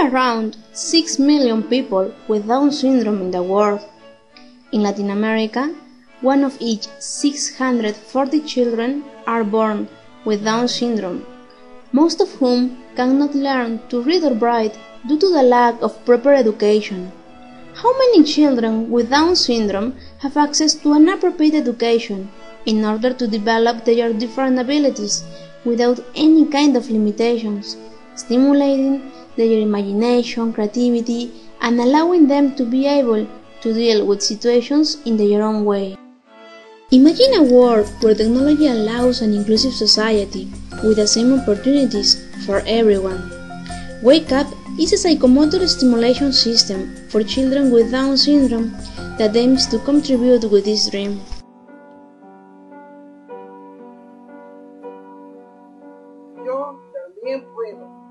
are around 6 million people with Down syndrome in the world. In Latin America, one of each 640 children are born with Down syndrome, most of whom cannot learn to read or write due to the lack of proper education. How many children with Down syndrome have access to an appropriate education in order to develop their different abilities without any kind of limitations, stimulating their imagination, creativity, and allowing them to be able to deal with situations in their own way? Imagine a world where technology allows an inclusive society with the same opportunities for everyone. Wake Up is a psychomotor stimulation system for children with Down syndrome that aims to contribute with this dream. Yo también puedo.